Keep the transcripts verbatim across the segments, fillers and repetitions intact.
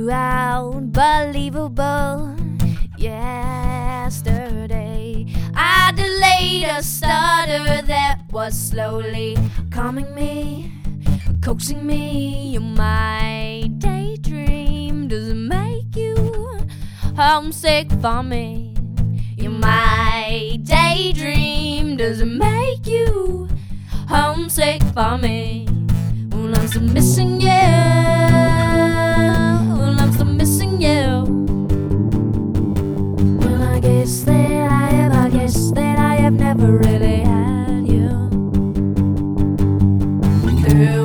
Too unbelievable. Yesterday I delayed a stutter that was slowly calming me, coaxing me. You're my daydream. Does it make you homesick for me? You're my daydream. Does it make you homesick for me? Well, I'm still missing you. Well, I'm still missing you. Well, I guess that I have, I guess that I have never really had you. Too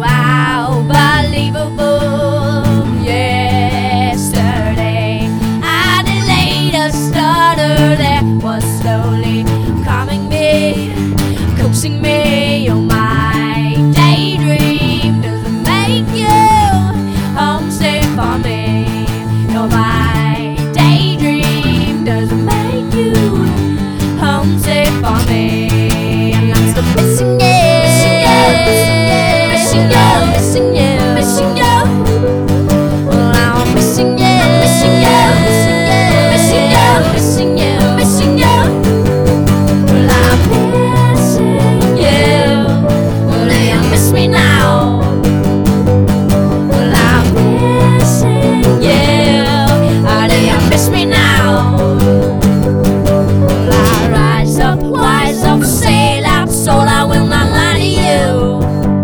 unbelievable. Yesterday I delayed a stutter that was slowly calming me, coaxing me. You're my daydream. Does it make you homesick for me? You're my daydream. Does it make you homesick for me? And I'm still missing you, missing you, missing you, missing you, missing you. Well, I'm missing you, missing you, missing you, missing you, missing you. Well, I'm missing you. Well, do you miss me now? Well, I'm missing you. How do you miss me now? Well, I rise up, wise up, sail out, soul, I will not lie to you.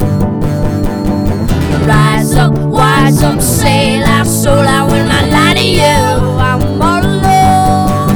Rise up, wise up, sail out, soul, I will not lie to you. I'm all alone.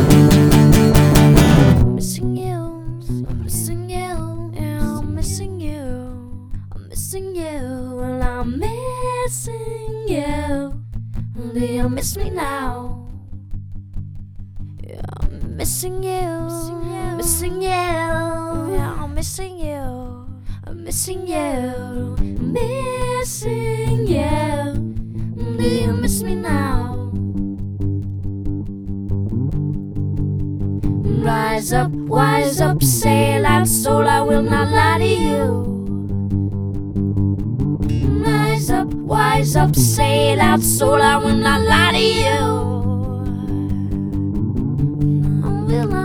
I'm missing you, I'm missing you, yeah, I'm missing you, I'm missing you, well, I'm missing you. Do you miss me now? Yeah, I'm missing you, missing you, yeah, I'm missing you, I'm missing you, missing you. Do you miss me now? Rise up, wise up, sail out, soul, I will not lie to you. Rise up, wise up, sail out, soul, I will not lie to you. I will not